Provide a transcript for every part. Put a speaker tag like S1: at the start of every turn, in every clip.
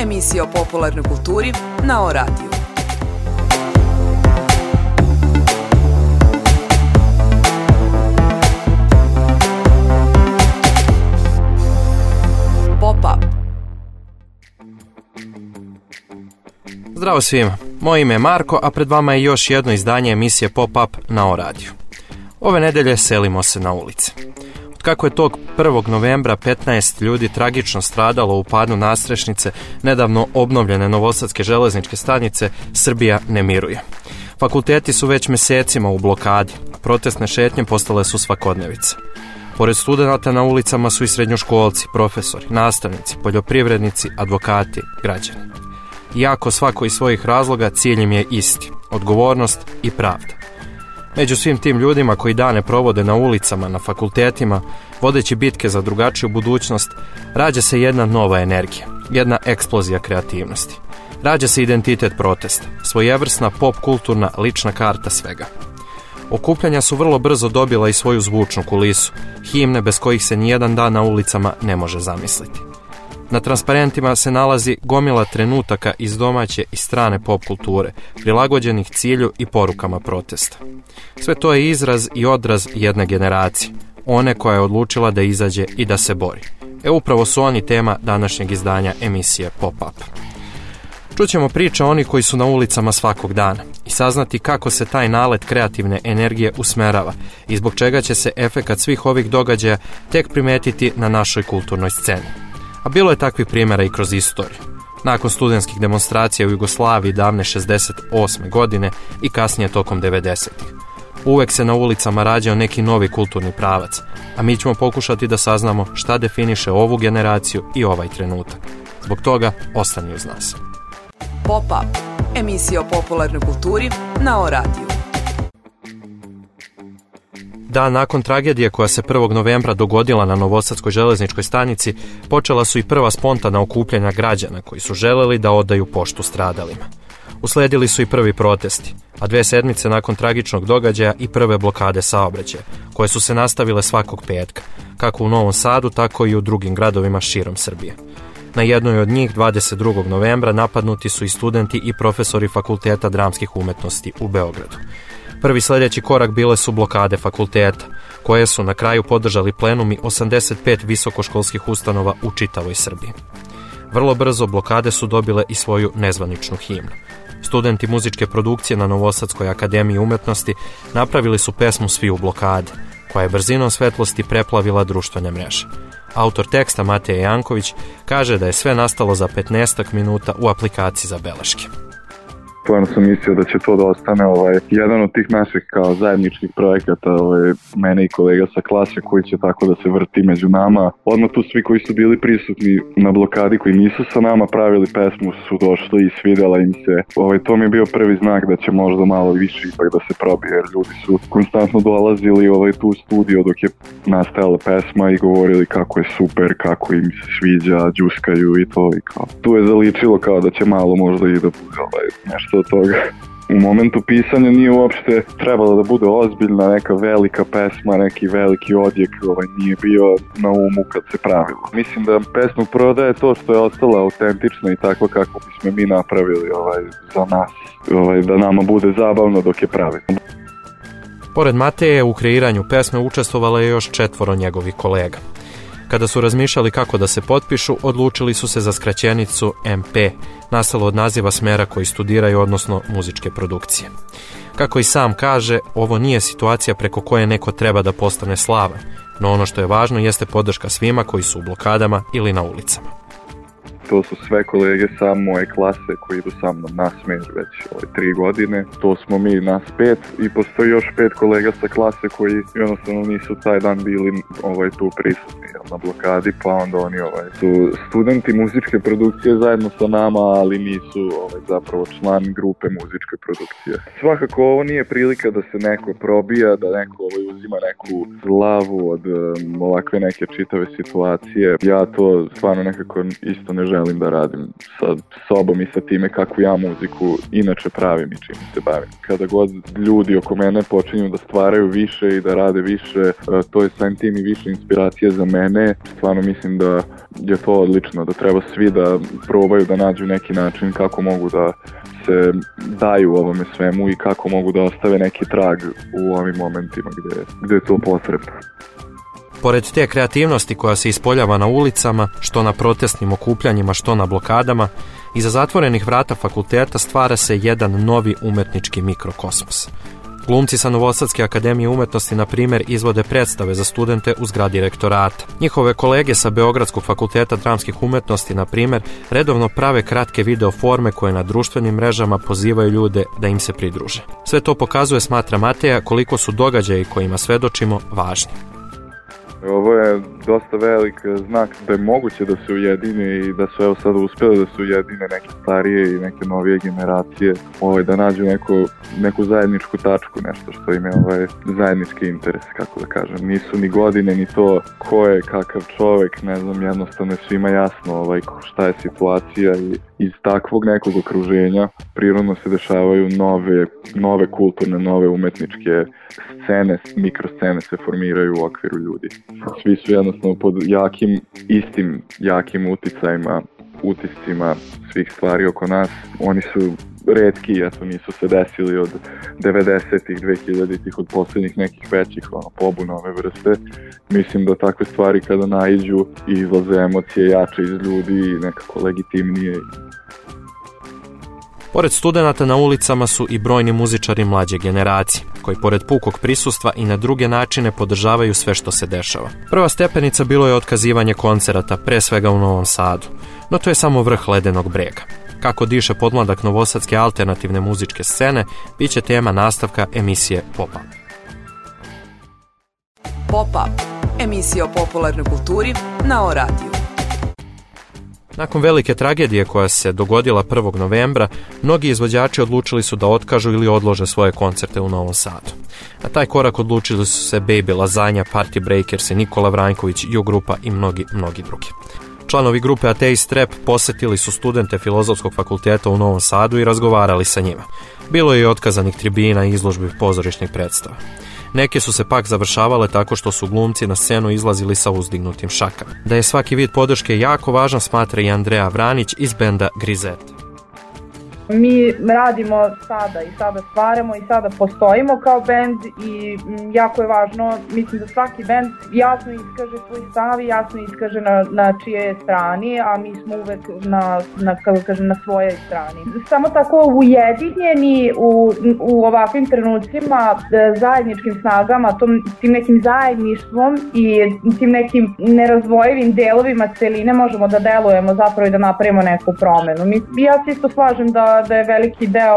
S1: emisija o popularnoj kulturi na O-radiju. Pop-up.
S2: Zdravo svima, moje ime je Marko, a pred vama je još jedno izdanje emisije Pop-up na O-radiju. Ove nedelje selimo se na ulice. Kako je tog 1. novembra 15 ljudi tragično stradalo u padu nadstrešnice nedavno obnovljene Novosadske železničke stanice, Srbija ne miruje. Fakulteti su već mjesecima u blokadi, a protestne šetnje postale su svakodnevica. Pored studenata na ulicama su i srednjoškolci, profesori, nastavnici, poljoprivrednici, advokati, građani. Iako svako iz svojih razloga cilj im je isti, odgovornost i pravda. Među svim tim ljudima koji dane provode na ulicama, na fakultetima, vodeći bitke za drugačiju budućnost, rađa se jedna nova energija, jedna eksplozija kreativnosti. Rađa se identitet protesta, svojevrsna pop-kulturna lična karta svega. Okupljanja su vrlo brzo dobila i svoju zvučnu kulisu, himne bez kojih se nijedan dan na ulicama ne može zamisliti. Na transparentima se nalazi gomila trenutaka iz domaće i strane pop kulture, prilagođenih cilju i porukama protesta. Sve to je izraz i odraz jedne generacije, one koja je odlučila da izađe i da se bori. Upravo su oni tema današnjeg izdanja emisije Pop-up. Čućemo priče onih koji su na ulicama svakog dana i saznati kako se taj nalet kreativne energije usmerava i zbog čega će se efekat svih ovih događaja tek primetiti na našoj kulturnoj sceni. A bilo je takvih primjera i kroz istoriju. Nakon studentskih demonstracija u Jugoslaviji davne 68. godine i kasnije tokom 90-ih. Uvek se na ulicama rađao neki novi kulturni pravac, a mi ćemo pokušati da saznamo šta definiše ovu generaciju i ovaj trenutak. Zbog toga ostani uz nas.
S1: Pop-up, emisija o popularnoj kulturi na O-radiju.
S2: Dan nakon tragedije koja se 1. novembra dogodila na Novosadskoj železničkoj stanici, počela su i prva spontana okupljanja građana koji su želeli da odaju poštu stradalima. Usledili su i prvi protesti, a 2 sedmice nakon tragičnog događaja i prve blokade saobraćaja, koje su se nastavile svakog petka, kako u Novom Sadu, tako i u drugim gradovima širom Srbije. Na jednoj od njih, 22. novembra, napadnuti su i studenti i profesori Fakulteta dramskih umetnosti u Beogradu. Prvi sljedeći korak bile su blokade fakulteta, koje su na kraju podržali plenumi 85 visokoškolskih ustanova u čitavoj Srbiji. Vrlo brzo blokade su dobile i svoju nezvaničnu himnu. Studenti muzičke produkcije na Novosadskoj akademiji umetnosti napravili su pesmu Svi u blokadi, koja je brzinom svetlosti preplavila društvene mreže. Autor teksta Matej Janković kaže da je sve nastalo za 15 minuta u aplikaciji za beleške.
S3: Stvarno sam mislio da će to da ostane jedan od tih naših kao zajedničkih projekata mene i kolega sa klase koji će tako da se vrti među nama. Odmah tu svi koji su bili prisutni na blokadi koji nisu sa nama pravili pesmu su došli i svidjela im se. To mi je bio prvi znak da će možda malo više ipak da se probije jer ljudi su konstantno dolazili tu u studio dok je nastajala pesma i govorili kako je super, kako im se sviđa, džuskaju i to i kao. Tu je zaličilo kao da će malo možda i da bude nešto od toga. U momentu pisanja nije uopšte trebalo da bude ozbiljna neka velika pesma, neki veliki odjek, nije bio na umu kad se pravilo. Mislim da pesmu prodaje to što je ostala autentična i tako kako bismo mi napravili za nas, da nama bude zabavno dok je pravimo.
S2: Pored Mateje, u kreiranju pesme učestvovala je još 4 njegovih kolega. Kada su razmišljali kako da se potpišu, odlučili su se za skraćenicu MP, nastalo od naziva smjera koji studiraju, odnosno muzičke produkcije. Kako i sam kaže, ovo nije situacija preko koje neko treba da postane slavan, no ono što je važno jeste podrška svima koji su u blokadama ili na ulicama.
S3: To su sve kolege sa moje klase koji idu sa mnom na smer već 3 godine. To smo mi nas 5 i postoji još 5 kolega sa klase koji jednostavno nisu taj dan bili tu prisutni na blokadi, pa onda oni su studenti muzičke produkcije zajedno sa nama, ali nisu zapravo član grupe muzičke produkcije. Svakako ovo nije prilika da se neko probija, da neko uzima neku slavu od ovakve neke čitave situacije. Ja to stvarno nekako isto ne želim da radim sa sobom i sa time kakvu ja muziku inače pravim i čim se bavim. Kada god ljudi oko mene počinju da stvaraju više i da rade više, to je samim tim i više inspiracije za mene turne. Stvarno mislim da je to odlično, da treba svi da probaju da nađu neki način kako mogu da se daju ovome svemu i kako mogu da ostave neki trag u ovim momentima gdje je to potrebno.
S2: Pored te kreativnosti koja se ispoljava na ulicama, što na protestnim okupljanjima, što na blokadama, iza zatvorenih vrata fakulteta stvara se jedan novi umetnički mikrokosmos. Glumci sa Novosadske akademije umetnosti, na primjer, izvode predstave za studente u zgradi rektorata. Njihove kolege sa Beogradskog fakulteta dramskih umetnosti, na primjer, redovno prave kratke video forme koje na društvenim mrežama pozivaju ljude da im se pridruže. Sve to pokazuje, smatra Mateja, koliko su događaji kojima svedočimo važni.
S3: Ovo je dosta velik znak da je moguće da se ujedine i da su evo sada uspjeli da se ujedine neke starije i neke novije generacije, da nađu neku zajedničku tačku, nešto što im je zajednički interes, kako da kažem. Nisu ni godine, ni to ko je kakav čovjek, ne znam, jednostavno je svima jasno šta je situacija i iz takvog nekog okruženja prirodno se dešavaju nove kulturne, nove umetničke scene, mikroscene se formiraju u okviru ljudi. Svi su jednostavno pod jakim utiscima svih stvari oko nas. Oni su retki, nisu se desili od 90-ih, 2000-ih, od posljednjih nekih većih pobuna ove vrste. Mislim da takve stvari kada naiđu i izlaze emocije jače iz ljudi i nekako legitimnije.
S2: Pored studenata na ulicama su i brojni muzičari mlađe generacije, koji pored pukog prisustva i na druge načine podržavaju sve što se dešava. Prva stepenica bilo je otkazivanje koncerata, pre svega u Novom Sadu, no to je samo vrh ledenog brega. Kako diše podmladak novosadske alternativne muzičke scene, bit će tema nastavka emisije Pop-Up.
S1: Pop-Up, emisija o popularnoj kulturi na O-radiju.
S2: Nakon velike tragedije koja se dogodila 1. novembra, mnogi izvođači odlučili su da otkažu ili odlože svoje koncerte u Novom Sadu. Na taj korak odlučili su se Baby, Lazanja, Party Breakers, Nikola Vranjković, U-grupa i mnogi drugi. Članovi grupe Ateist Rap posjetili su studente Filozofskog fakulteta u Novom Sadu i razgovarali sa njima. Bilo je i otkazanih tribina i izložbi pozorišnih predstava. Neke su se pak završavale tako što su glumci na scenu izlazili sa uzdignutim šakama. Da je svaki vid podrške jako važan, smatra i Andreja Vranić iz benda Grizeta.
S4: Mi radimo sada i sada stvaramo i sada postojimo kao bend i jako je važno, mislim da svaki bend jasno iskaže svoj stav i jasno iskaže na čije je strani, a mi smo uvek na svojoj strani. Samo tako ujedinjeni u ovakvim trenucima, zajedničkim snagama, tim nekim zajedništvom i tim nekim nerazvojivim delovima celine možemo da delujemo zapravo i da neku promenu. Ja se isto slažem da je veliki deo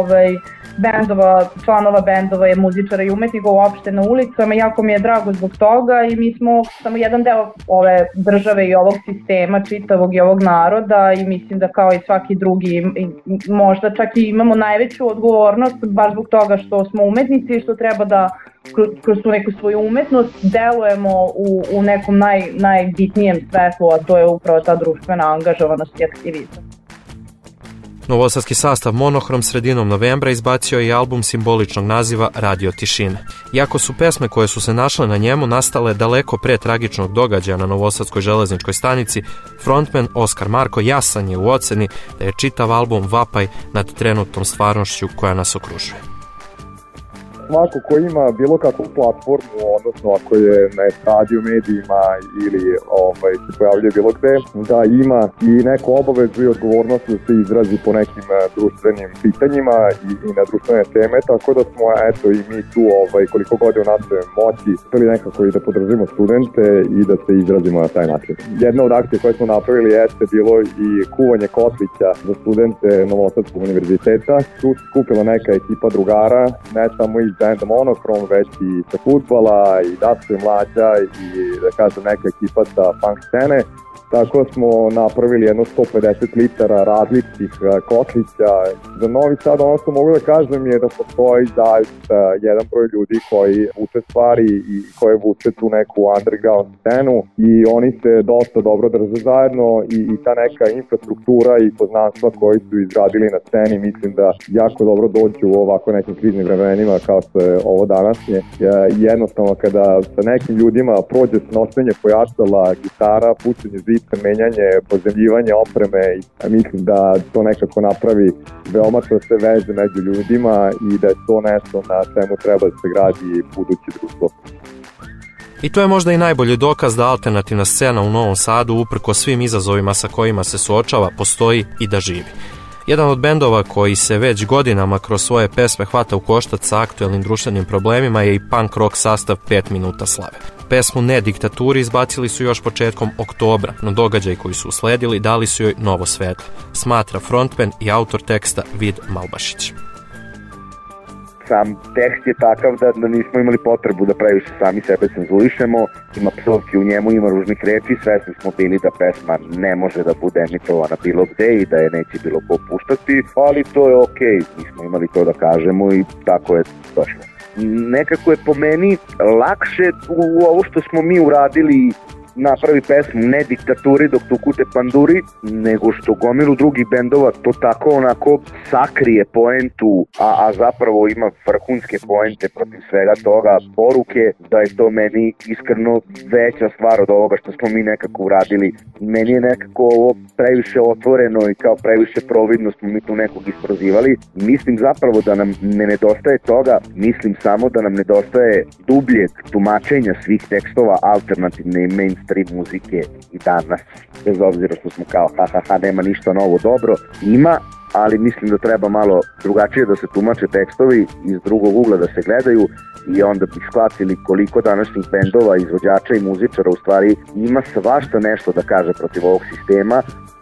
S4: članova bendova je muzičara i umetnika uopšte na ulicama. Jako mi je drago zbog toga i mi smo samo jedan deo ove države i ovog sistema čitavog i ovog naroda i mislim da kao i svaki drugi možda čak i imamo najveću odgovornost baš zbog toga što smo umetnici i što treba da kroz tu neku svoju umetnost delujemo u nekom najbitnijem svetlu, a to je upravo ta društvena angažovanost i aktivizam.
S2: Novosadski sastav Monohrom sredinom novembra izbacio je album simboličnog naziva Radio Tišine. Iako su pesme koje su se našle na njemu nastale daleko pre tragičnog događaja na Novosadskoj železničkoj stanici, frontman Oskar Marko jasan je u oceni da je čitav album vapaj nad trenutnom stvarnošću koja nas okružuje.
S5: Svako ko ima bilo kakvu platformu, odnosno ako je na radio medijima ili se pojavljuje bilo gde, da ima i neku obavezu i odgovornost da se izrazi po nekim društvenim pitanjima i na društvene teme, tako da smo i mi tu koliko god je u našoj moći hteli nekako i da podržimo studente i da se izrazimo na taj način. Jedna od akcija koje smo napravili jeste bilo i kuvanje kotlića za studente Novosadskog univerziteta. Tu se skupila neka ekipa drugara, ne samo iz benda Monohrom, već i sa fudbala i Daško i Mlađa i da kažem neka ekipa sa punk scene tako smo napravili jedno 150 litara različitih kotlića. Za Novi Sad ono što mogu da kažem je da postoji zaista jedan broj ljudi koji vuče stvari i koji vuče tu neku underground scenu i oni se dosta dobro drže zajedno i ta neka infrastruktura i poznanstva koji su izgradili na sceni mislim da jako dobro dođu u ovako nekim kriznim vremenima kao što je ovo današnje. Jednostavno kada sa nekim ljudima prođe nošenje pojačala, gitara, pucanje žice, menjanje, pozemljivanje opreme i mislim da to nekako napravi veoma čvrste veze među ljudima i da je to nešto na čemu treba da se gradi buduće društvo.
S2: I to je možda i najbolji dokaz da alternativna scena u Novom Sadu, uprko svim izazovima sa kojima se suočava, postoji i da živi. Jedan od bendova koji se već godinama kroz svoje pesme hvata u koštac sa aktuelnim društvenim problemima je i punk rock sastav 5 minuta slave. Pesmu Ne diktaturi izbacili su još početkom oktobra, no događaj koji su usledili dali su joj novo svetlo, smatra frontman i autor teksta Vid Malbašić.
S6: Sam tekst je takav da nismo imali potrebu da previše sami sebe cenzulišemo, ima psovki u njemu, ima ružnih reči, svesni smo bili da pesma ne može da bude emitovana bilo gde i da je neće bilo ko puštati, ali to je okej, nismo imali to da kažemo i tako je došlo. Nekako je po meni lakše u ovo što smo mi uradili napravi pesmu Ne diktaturi dok tu kute panduri, nego što gomilu drugih bendova to tako onako sakrije poentu, a zapravo ima vrhunske poente protiv svega toga, poruke, da je to meni iskreno veća stvar od ovoga što smo mi nekako uradili. Meni je nekako ovo previše otvoreno i kao previše providno smo mi tu nekog isprozivali. Mislim zapravo da nam ne nedostaje toga, mislim samo da nam nedostaje dubljeg tumačenja svih tekstova alternativne i mainstream muzike i danas, bez obzira što smo kao nema ništa novo dobro, ima, ali mislim da treba malo drugačije da se tumače tekstovi, iz drugog ugla da se gledaju i onda bi shvatili koliko današnjih bendova, izvođača i muzičara u stvari ima svašta nešto da kaže protiv ovog sistema.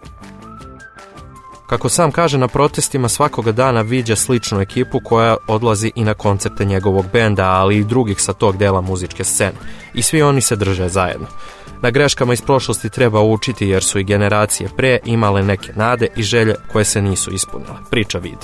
S2: Kako sam kaže, na protestima svakoga dana viđa sličnu ekipu koja odlazi i na koncerte njegovog benda, ali i drugih sa tog dela muzičke scene. I svi oni se drže zajedno. Na greškama iz prošlosti treba učiti jer su i generacije pre imale neke nade i želje koje se nisu ispunile. Priča Vid.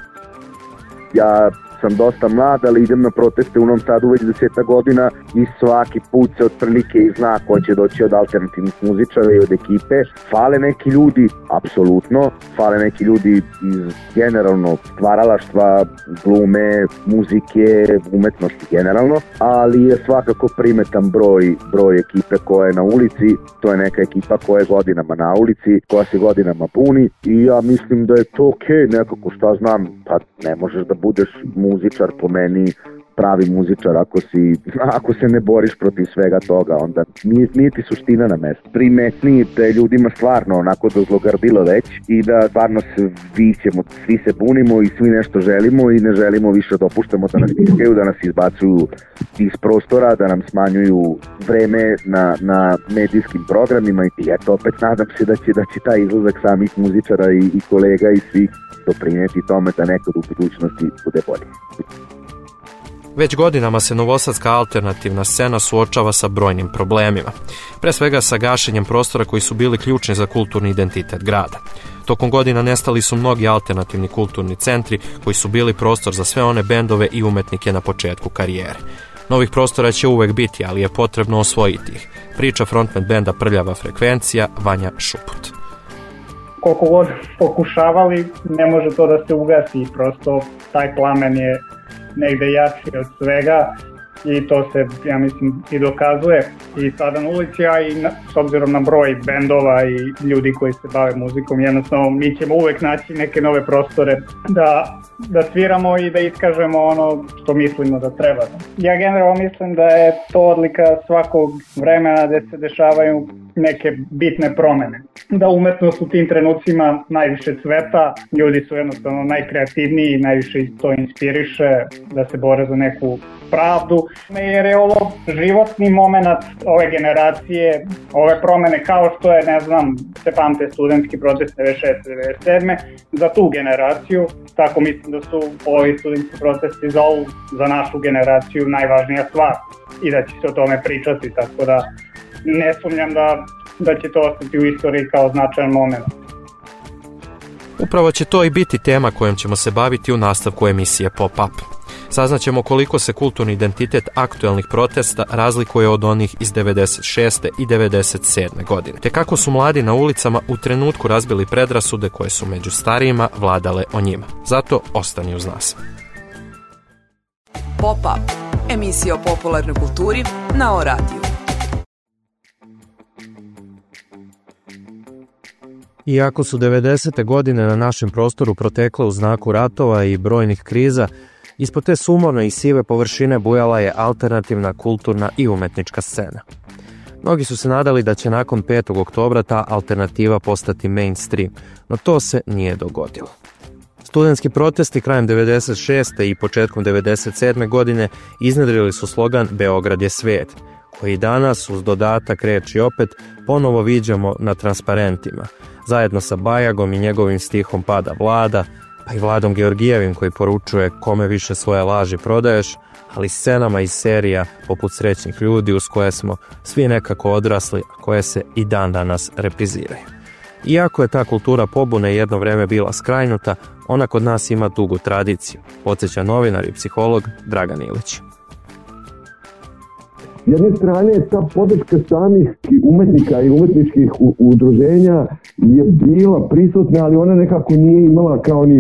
S6: Ja sam dosta mlad, ali idem na proteste u Novom Sadu već 10 godina i svaki put se otprilike i zna ko će doći od alternativnih muzičara i od ekipe. Fale neki ljudi, apsolutno, fale neki ljudi iz generalno stvaralaštva, glume, muzike, umetnosti generalno, ali je svakako primetan broj ekipe koja je na ulici, to je neka ekipa koja je godinama na ulici, koja se godinama puni i ja mislim da je to okej, nekako šta znam, pa ne možeš da budeš muzičar po meni, pravi muzičar ako se ne boriš protiv svega toga, onda nije ti suština na mestu. Primetni da je ljudima stvarno onako dozlogardilo već i da stvarno se vićemo, svi se bunimo i svi nešto želimo i ne želimo više da opuštamo da nas tiskaju, da nas izbacuju iz prostora, da nam smanjuju vreme na medijskim programima i eto opet nadam se da će taj izlazak samih muzičara i kolega i svih doprineti tome da nekad u budućnosti bude bolje.
S2: Već godinama se novosadska alternativna scena suočava sa brojnim problemima. Pre svega sa gašenjem prostora koji su bili ključni za kulturni identitet grada. Tokom godina nestali su mnogi alternativni kulturni centri koji su bili prostor za sve one bendove i umetnike na početku karijere. Novih prostora će uvek biti, ali je potrebno osvojiti ih. Priča frontman benda Prljava frekvencija Vanja Šuput.
S7: Koliko god pokušavali, ne može to da se ugasi, prosto taj plamen je negde jači od svega i to se, ja mislim, i dokazuje i sada na ulici, a i s obzirom na broj bendova i ljudi koji se bave muzikom, jednostavno mi ćemo uvek naći neke nove prostore da sviramo i da iskažemo ono što mislimo da treba. Ja generalno mislim da je to odlika svakog vremena gde se dešavaju neke bitne promene. Da umetnost u tim trenucima najviše cveta, ljudi su jednostavno najkreativniji, najviše to inspiriše da se bore za neku pravdu, jer je ovo životni moment ove generacije, ove promene kao što je, ne znam, se pamte studentski protest 96-97 za tu generaciju, tako mislim da su ovi studentski protesti za našu generaciju najvažnija stvar i da će se o tome pričati, tako da ne sumnjam da da će to ostati u istoriji kao značajan moment.
S2: Upravo će to i biti tema kojom ćemo se baviti u nastavku emisije Pop-up. Saznaćemo koliko se kulturni identitet aktuelnih protesta razlikuje od onih iz 96. i 97. godine, te kako su mladi na ulicama u trenutku razbili predrasude koje su među starijima vladale o njima. Zato ostani uz nas.
S1: Pop-up, emisija o popularnoj kulturi na O-radiju.
S2: Iako su 90. godine na našem prostoru protekle u znaku ratova i brojnih kriza, ispod te sumorne i sive površine bujala je alternativna, kulturna i umetnička scena. Mnogi su se nadali da će nakon 5. oktobra ta alternativa postati mainstream, no to se nije dogodilo. Studentski protesti krajem 96. i početkom 97. godine iznedrili su slogan Beograd je svet, koji danas uz dodatak reči opet ponovo viđamo na transparentima, zajedno sa Bajagom i njegovim stihom Pada vlada, pa i Vladom Georgijevim koji poručuje kome više svoje laži prodaješ, ali scenama iz serija poput Srećnih ljudi uz koje smo svi nekako odrasli, a koje se i dan danas repriziraju. Iako je ta kultura pobune jedno vreme bila skrajnuta, ona kod nas ima dugu tradiciju, podsjeća novinar i psiholog Dragan Ilić.
S8: S jedne strane, ta podrška samih umetnika i umetničkih udruženja je bila prisutna, ali ona nekako nije imala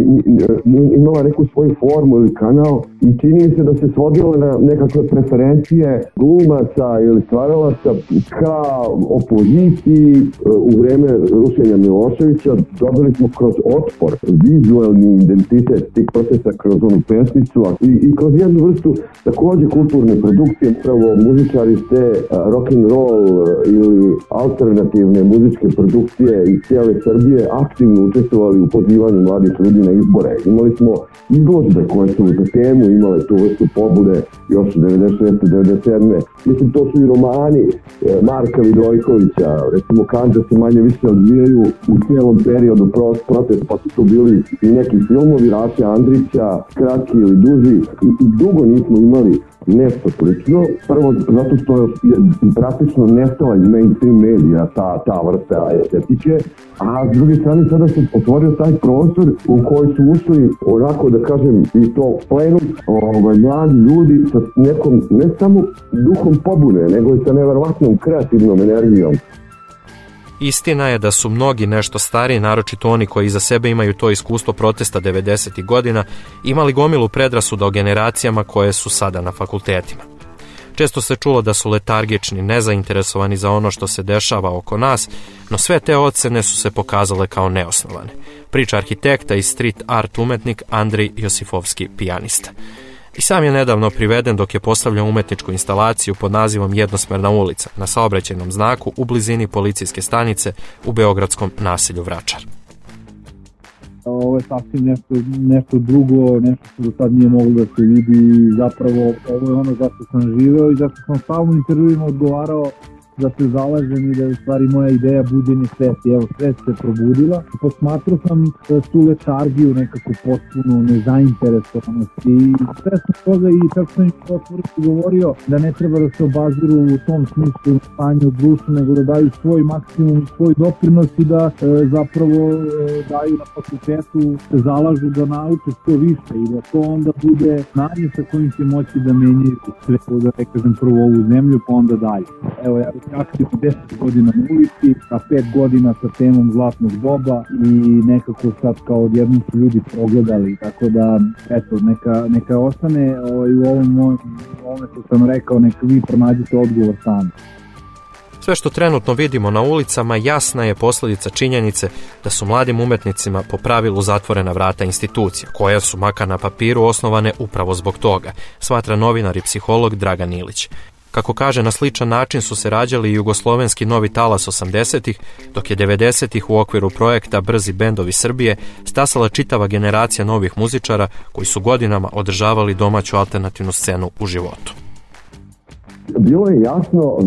S8: imala neku svoju formu ili kanal i čini mi se da se svodilo na nekakve preferencije glumaca ili stvaralaca ka opoziciji u vreme rušenja Miloševića. Dobili smo kroz otpor vizualni identitet tih procesa kroz onu pesnicu i kroz jednu vrstu takođe kulturne produkcije, pravo muzičari te rock'n'roll ili alternativne muzičke produkcije iz cijele Srbije aktivno učestvovali u pozivanju mladih ljudi na izbore. Imali smo izložbe koje su za temu imale tu vrstu pobude još 96. 97. Mislim, to su i romani Marka Vidojkovića, recimo Kandža se manje više odvijaju u cijelom periodu protesta, pa su tu bili i neki filmovi Raše Andrića, kratki ili duži, i dugo nismo imali nešto slično. Prvo, zato što je praktično nestala iz mainstream medija ta vrsta estetike, a s druge strane sada se otvorio taj prostor u koji su ušli, onako da kažem, i to plenum, mladi ljudi sa nekom, ne samo duhom pobune, nego i sa neverovatnom kreativnom energijom.
S2: Istina je da su mnogi nešto stariji, naročito oni koji iza sebe imaju to iskustvo protesta 90. godina, imali gomilu predrasuda o generacijama koje su sada na fakultetima. Često se čulo da su letargični, nezainteresovani za ono što se dešava oko nas, no sve te ocene su se pokazale kao neosnovane. Priča arhitekta i street art umetnik Andrej Josifovski, pijanista. I sam je nedavno priveden dok je postavljao umetničku instalaciju pod nazivom Jednosmerna ulica na saobraćajnom znaku u blizini policijske stanice u beogradskom naselju Vračar.
S9: Ovo je sasvim nešto drugo, nešto što do sad nije moglo da se vidi i zapravo ovo je ono zašto sam živeo i zašto sam stalno u intervjuima odgovarao da se zalažem i da je u stvari moja ideja buđenje svesti. Evo, svest se probudila. Posmatrao sam tu letargiju nekako potpuno nezainteresovanost i svesno toga i tako sam im otvoreno govorio da ne treba da se obaziru u tom smislu stanje u društvu, nego da daju svoj maksimum, svoj doprinos i da zapravo daju na fakultetu, se zalažu da nauče što više i da to onda bude znanje sa kojim će moći da menjaju sve, da ne kažem prvo ovu zemlju pa onda dalje. Evo, ja aktivno 10 godina na ulici, a 5 godina sa temom zlatnog doba i nekako sad kao odjednom su ljudi progledali, tako da eto, neka ostane u ovome što sam rekao, neka vi pronađite odgovor sami.
S2: Sve što trenutno vidimo na ulicama jasna je posljedica činjenice da su mladim umetnicima po pravilu zatvorena vrata institucija, koja su makar na papiru osnovane upravo zbog toga, smatra novinar i psiholog Dragan Ilić. Kako kaže, na sličan način su se rađali i jugoslovenski novi talas 80-ih, dok je 90-ih u okviru projekta Brzi bendovi Srbije stasala čitava generacija novih muzičara koji su godinama održavali domaću alternativnu scenu u životu.
S8: Bilo je jasno već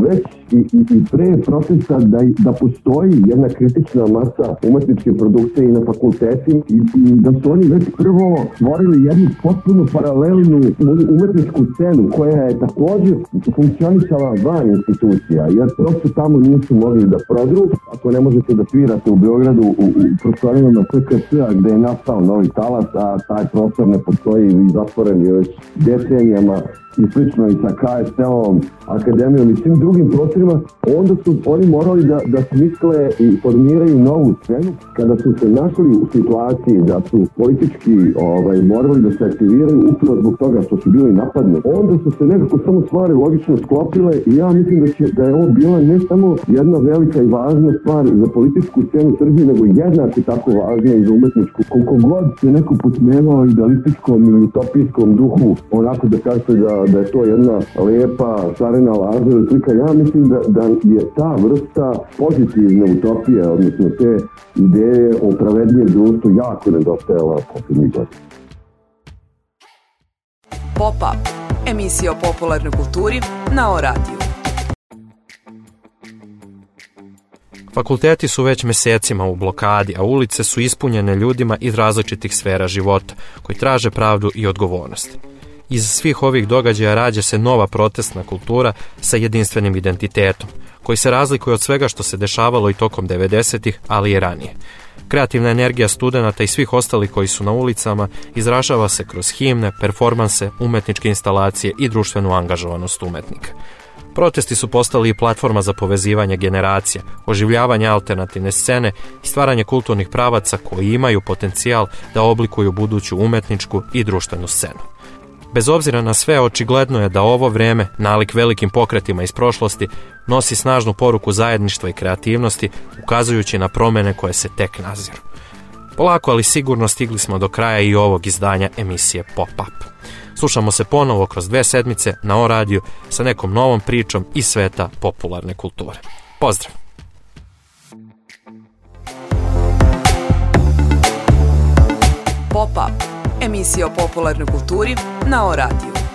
S8: i pre protesta da postoji jedna kritična masa umetničke produkcije i na fakultetima i da su oni već prvo stvorili jednu potpuno paralelnu umetničku scenu koja je također funkcionisala van institucija, jer prosto tamo nisu mogli da prodru. Ako ne možete da svirate u Beogradu u prostorijama PKC-a gde je nastao novi talas, a taj prostor ne postoji i zatvoren je već decenijama i slično i sa KSL-om, akademijom i svim drugim prostorima, onda su oni morali da smisle i formiraju novu scenu. Kada su se našli u situaciji da su politički morali da se aktiviraju upravo zbog toga što su bili napadnuti, onda su se nekako samo stvari logično sklopile i ja mislim da je ovo bila ne samo jedna velika i važna stvar za političku scenu Srbije, nego jednako tako važna i za umetničku. Koliko god se neko posmevao idealističkom ili utopijskom duhu, onako da kažete da je to jedna lepa, šarena laža ili slika, ja mislim da je ta vrsta pozitivne utopije, odnosno te ideje o pravednijem društvu jako nedostajala posljednjih godina.
S1: Pop-up, emisija o popularnoj kulturi na O-radiju.
S2: Fakulteti su već mesecima u blokadi, a ulice su ispunjene ljudima iz različitih sfera života, koji traže pravdu i odgovornost. Iz svih ovih događaja rađa se nova protestna kultura sa jedinstvenim identitetom, koji se razlikuje od svega što se dešavalo i tokom 90-ih, ali i ranije. Kreativna energija studenata i svih ostalih koji su na ulicama izražava se kroz himne, performanse, umetničke instalacije i društvenu angažovanost umetnika. Protesti su postali i platforma za povezivanje generacija, oživljavanje alternativne scene i stvaranje kulturnih pravaca koji imaju potencijal da oblikuju buduću umetničku i društvenu scenu. Bez obzira na sve, očigledno je da ovo vreme, nalik velikim pokretima iz prošlosti, nosi snažnu poruku zajedništva i kreativnosti, ukazujući na promjene koje se tek naziru. Polako, ali sigurno stigli smo do kraja i ovog izdanja emisije Pop-up. Slušamo se ponovo kroz 2 sedmice na O-radiju sa nekom novom pričom iz sveta popularne kulture. Pozdrav!
S1: Pop-up, emisija o popularnoj kulturi na O-radiju.